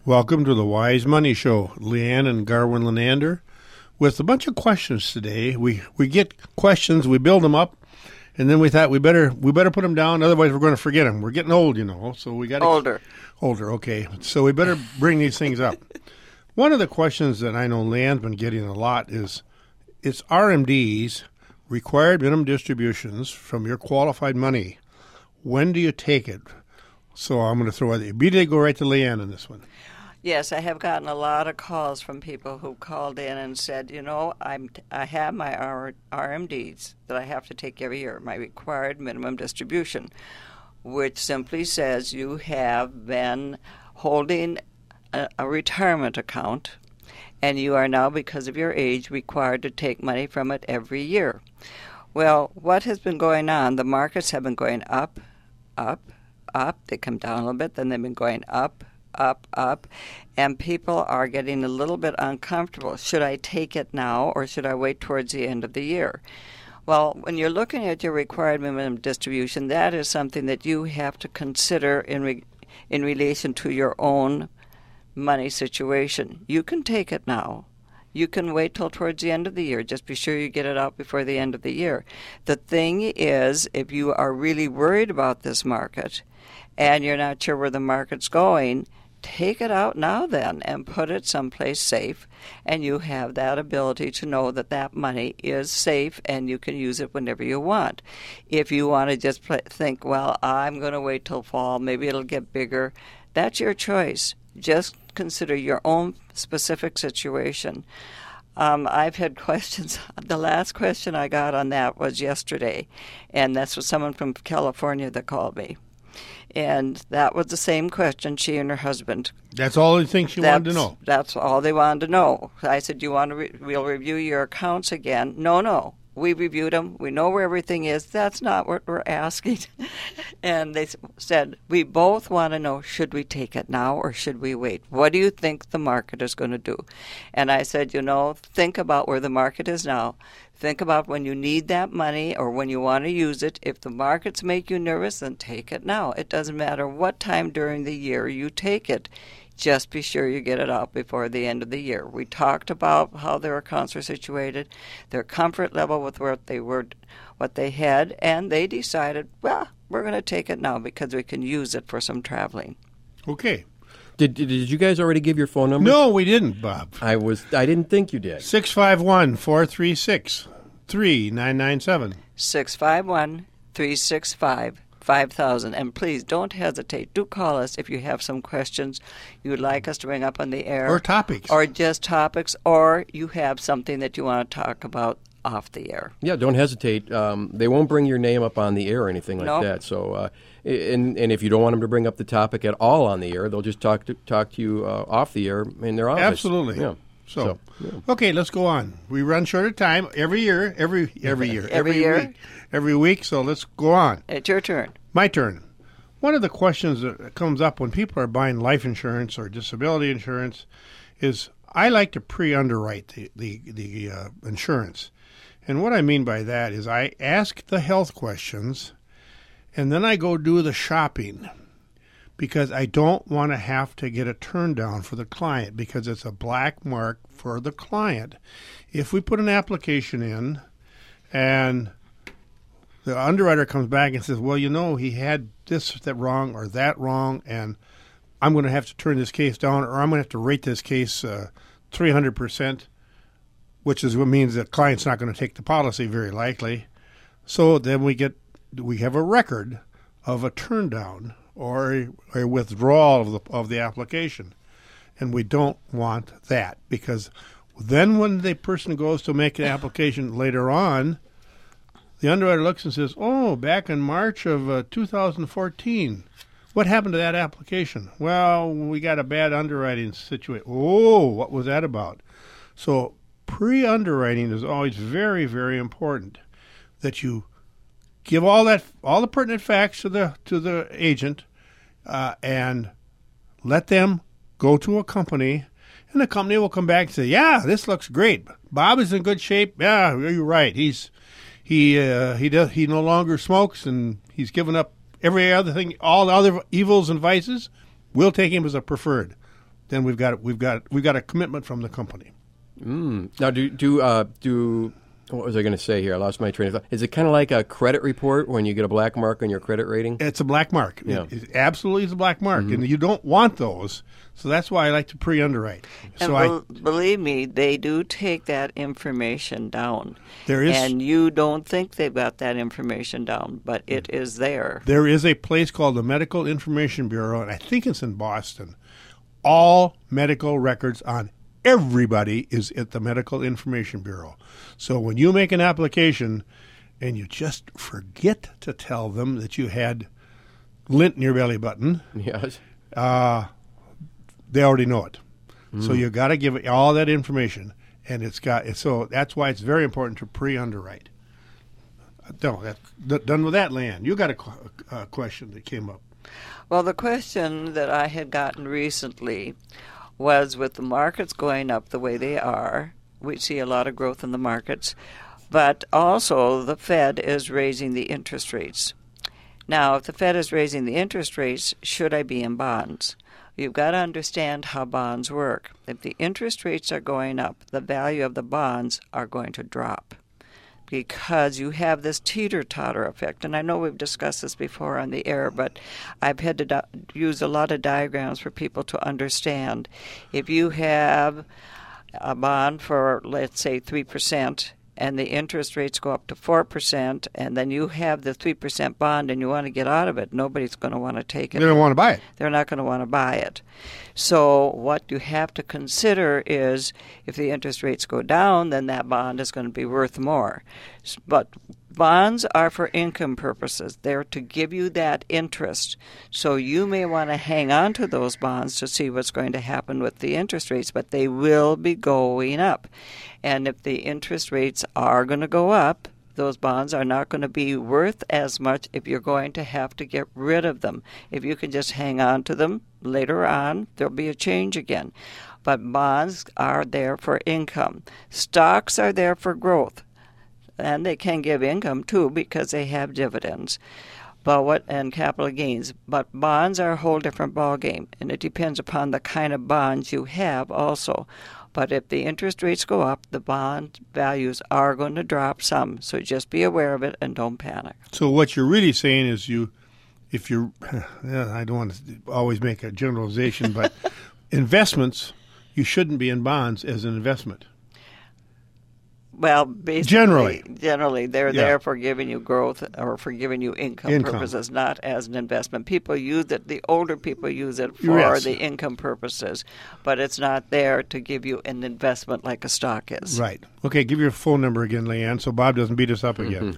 Welcome to the Wise Money Show. Leanne and Garwin Lenander with a bunch of questions today. We get questions, we build them up, and then we thought we better put them down, otherwise we're going to forget them. We're getting old, so we got older. Okay. So we better bring these things up. One of the questions that I know Leanne's been getting a lot is, it's RMDs, required minimum distributions from your qualified money. When do you take it? So I'm going to throw it. BJ, go right to Leanne on this one. Yes, I have gotten a lot of calls from people who called in and said, I have my RMDs that I have to take every year, my required minimum distribution, which simply says you have been holding a retirement account, and you are now, because of your age, required to take money from it every year. Well, what has been going on? The markets have been going up, up, up. They come down a little bit, then they've been going up, up, up, and people are getting a little bit uncomfortable. Should I take it now, or should I wait towards the end of the year? Well, when you're looking at your required minimum distribution, that is something that you have to consider in relation to your own money situation. You can take it now. You can wait till towards the end of the year. Just be sure you get it out before the end of the year. The thing is, if you are really worried about this market and you're not sure where the market's going, take it out now then and put it someplace safe, and you have that ability to know that that money is safe and you can use it whenever you want. If you want to just think, well, I'm going to wait till fall, maybe it'll get bigger, that's your choice. Just consider your own specific situation. I've had questions. The last question I got on that was yesterday, and that's with someone from California that called me. And that was the same question, she and her husband. That's all the things she wanted to know. That's all they wanted to know. I said, you want to we'll review your accounts again? No. We reviewed them. We know where everything is. That's not what we're asking. And they said, we both want to know, should we take it now or should we wait? What do you think the market is going to do? And I said, think about where the market is now. Think about when you need that money or when you want to use it. If the markets make you nervous, then take it now. It doesn't matter what time during the year you take it. Just be sure you get it out before the end of the year. We talked about how their accounts are situated, their comfort level with what they had, and they decided, well, we're going to take it now because we can use it for some traveling. Okay. Did you guys already give your phone number? No, we didn't, Bob. I didn't think you did. 651-436-3997. 651-365-5000. And please don't hesitate. Do call us if you have some questions you would like us to bring up on the air. Or topics. Or just topics, or you have something that you want to talk about off the air. Yeah, don't hesitate. They won't bring your name up on the air or anything like that. So, and if you don't want them to bring up the topic at all on the air, they'll just talk to you off the air in their office. Absolutely. Yeah. Okay, let's go on. We run short of time every year. Every week. So let's go on. It's your turn. My turn. One of the questions that comes up when people are buying life insurance or disability insurance is, I like to pre-underwrite the insurance. And what I mean by that is I ask the health questions, and then I go do the shopping, because I don't want to have to get a turn down for the client, because it's a black mark for the client. If we put an application in and the underwriter comes back and says, well, he had that wrong or that wrong, and I'm going to have to turn this case down, or I'm going to have to rate this case 300%, which is what means the client's not going to take the policy very likely. So then we have a record of a turn down or a withdrawal of the application. And we don't want that, because then when the person goes to make an application later on, the underwriter looks and says, oh, back in March of 2014, what happened to that application? Well, we got a bad underwriting situation. Oh, what was that about? So pre-underwriting is always very, very important, that you give all the pertinent facts to the agent, and let them go to a company, and the company will come back and say, yeah, this looks great. Bob is in good shape. Yeah, you're right. He no longer smokes, and he's given up every other thing, all the other evils and vices. We'll take him as a preferred. then we've got a commitment from the company. Now, do what was I going to say here? I lost my train of thought. Is it kind of like a credit report when you get a black mark on your credit rating? It's a black mark. Yeah. It absolutely is a black mark, and you don't want those. So that's why I like to pre-underwrite. And believe me, they do take that information down. There is, and you don't think they've got that information down, but it is there. There is a place called the Medical Information Bureau, and I think it's in Boston. All medical records on everybody is at the Medical Information Bureau. So when you make an application and you just forget to tell them that you had lint in your belly button, yes, they already know it. So you got to give it all that information, and so that's why it's very important to pre-underwrite. Done with that, Leanne. You got a question that came up. Well, the question that I had gotten recently was, with the markets going up the way they are, we see a lot of growth in the markets, but also the Fed is raising the interest rates. Now, if the Fed is raising the interest rates, should I be in bonds? You've got to understand how bonds work. If the interest rates are going up, the value of the bonds are going to drop, because you have this teeter-totter effect. And I know we've discussed this before on the air, but I've had to use a lot of diagrams for people to understand. If you have a bond for, let's say, 3%, and the interest rates go up to 4%, and then you have the 3% bond and you want to get out of it, nobody's going to want to take it. They don't want to buy it. They're not going to want to buy it. So what you have to consider is, if the interest rates go down, then that bond is going to be worth more. But bonds are for income purposes. They're to give you that interest. So you may want to hang on to those bonds to see what's going to happen with the interest rates, but they will be going up. And if the interest rates are going to go up, those bonds are not going to be worth as much if you're going to have to get rid of them. If you can just hang on to them, later on there'll be a change again. But bonds are there for income. Stocks are there for growth. And they can give income too, because they have dividends, and capital gains. But bonds are a whole different ballgame, and it depends upon the kind of bonds you have also. But if the interest rates go up, the bond values are going to drop some. So just be aware of it and don't panic. So what you're really saying is, if you're, I don't want to always make a generalization, but investments, you shouldn't be in bonds as an investment. Well, basically, generally they're there for giving you growth or for giving you income purposes, not as an investment. People use it, the older people use it for the income purposes, but it's not there to give you an investment like a stock is. Right. Okay, give your phone number again, Leanne, so Bob doesn't beat us up again.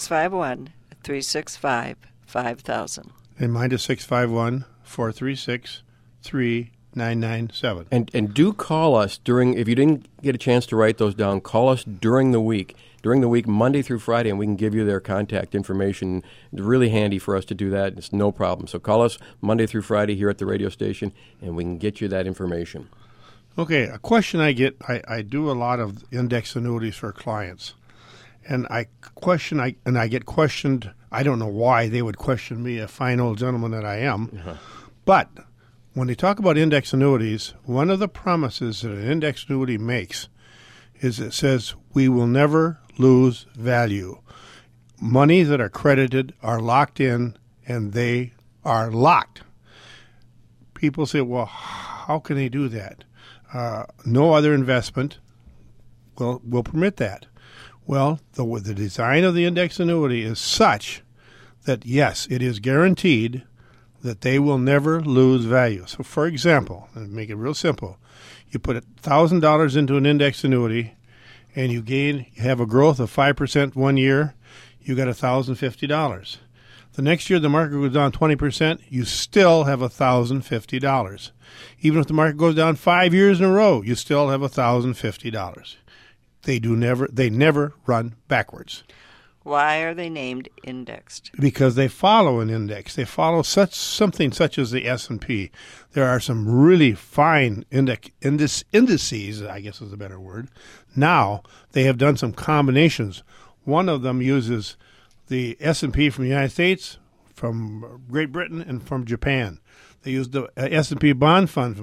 651-365-5000. And mine is 651-436-3997. And do call us if you didn't get a chance to write those down, call us during the week, Monday through Friday, and we can give you their contact information. It's really handy for us to do that. It's no problem. So call us Monday through Friday here at the radio station, and we can get you that information. Okay, a question I get, I do a lot of index annuities for clients, and I get questioned. I don't know why they would question me, a fine old gentleman that I am, but when they talk about index annuities, one of the promises that an index annuity makes is it says we will never lose value. Money that are credited are locked in, and they are locked. People say, well, how can they do that? No other investment will permit that. Well, the design of the index annuity is such that, yes, it is guaranteed that they will never lose value. So, for example, and make it real simple, you put $1,000 into an index annuity, and you have a growth of 5% 1 year, you got $1,050. The next year the market goes down 20%, you still have $1,050. Even if the market goes down 5 years in a row, you still have $1,050. They never run backwards. Why are they named indexed? Because they follow an index. They follow something such as the S&P. There are some really fine indices, I guess is a better word. Now they have done some combinations. One of them uses the S&P from the United States, from Great Britain, and from Japan. They use the S&P bond fund from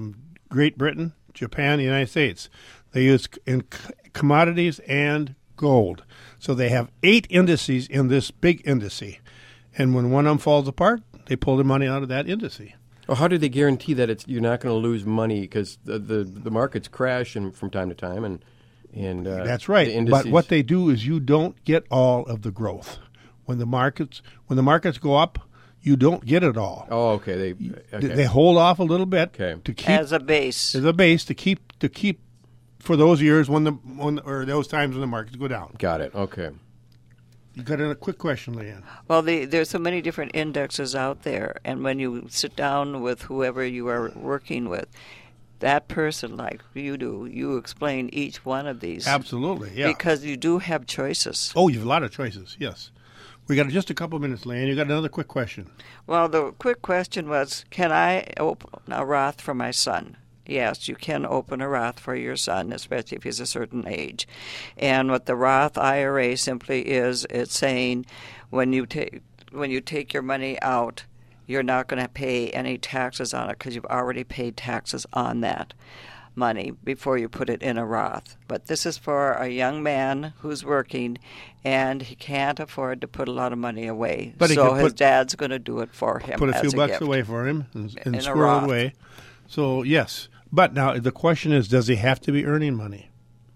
Great Britain, Japan, the United States. They use in commodities and gold. So they have 8 indices in this big indice. And when one of them falls apart, they pull the money out of that indice. Well, how do they guarantee that you're not going to lose money? Because the markets crash from time to time, and that's right. The but what they do is you don't get all of the growth. When the markets go up, you don't get it all. Oh, okay. They hold off a little bit to keep as a base to keep for those years or those times when the markets go down. Got it. Okay. You got a quick question, Leanne? Well, there's so many different indexes out there, and when you sit down with whoever you are working with, that person, like you do, you explain each one of these. Absolutely, yeah. Because you do have choices. Oh, you have a lot of choices, yes. We got just a couple minutes, Leanne. You got another quick question? Well, the quick question was, can I open a Roth for my son? Yes, you can open a Roth for your son, especially if he's a certain age. And what the Roth IRA simply is, it's saying when you take your money out, you're not going to pay any taxes on it because you've already paid taxes on that money before you put it in a Roth. But this is for a young man who's working and he can't afford to put a lot of money away. But so his dad's going to do it for him. Put a few bucks gift. Away for him and In squirrel it away. So, yes. But now the question is, does he have to be earning money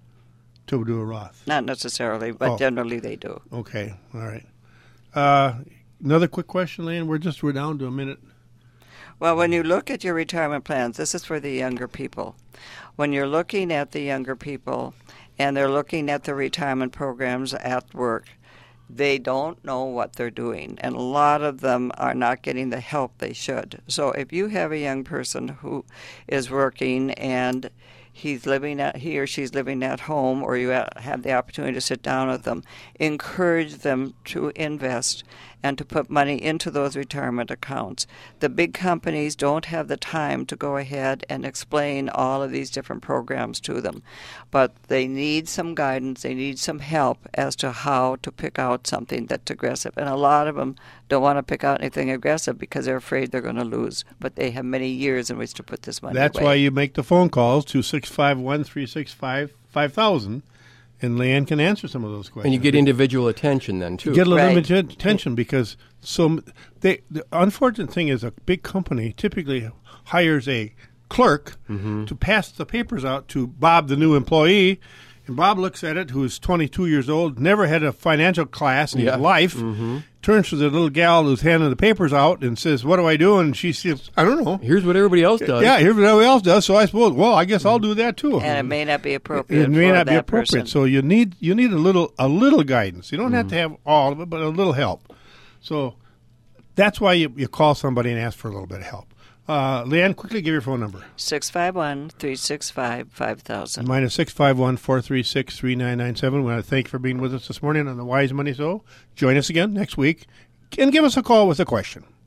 to do a Roth? Not necessarily, but generally they do. Okay. All right. Another quick question, Leanne. We're down to a minute. Well, when you look at your retirement plans, this is for the younger people. When you're looking at the younger people and they're looking at the retirement programs at work, they don't know what they're doing, and a lot of them are not getting the help they should. So if you have a young person who is working and he or she's living at home, or you have the opportunity to sit down with them, encourage them to invest and to put money into those retirement accounts. The big companies don't have the time to go ahead and explain all of these different programs to them, but they need some guidance, they need some help as to how to pick out something that's aggressive. And a lot of them don't want to pick out anything aggressive because they're afraid they're going to lose, but they have many years in which to put this money That's away. why you make the phone calls to 651-365-5000. And Leanne can answer some of those questions. And you get individual attention then, too. You get a little attention because the unfortunate thing is a big company typically hires a clerk to pass the papers out to Bob, the new employee. And Bob looks at it, who's 22 years old, never had a financial class in his life, turns to the little gal who's handing the papers out and says, "What do I do?" And she says, "I don't know. Here's what everybody else does." Yeah, here's what everybody else does. So I suppose, I guess I'll do that too. And it may not be appropriate. It may not be appropriate. Person. So you need a little guidance. You don't have to have all of it, but a little help. So that's why you call somebody and ask for a little bit of help. Leanne, quickly give your phone number. 651-365-5000. Mine is 651-436-3997. We want to thank you for being with us this morning on the Wise Money Show. Join us again next week and give us a call with a question.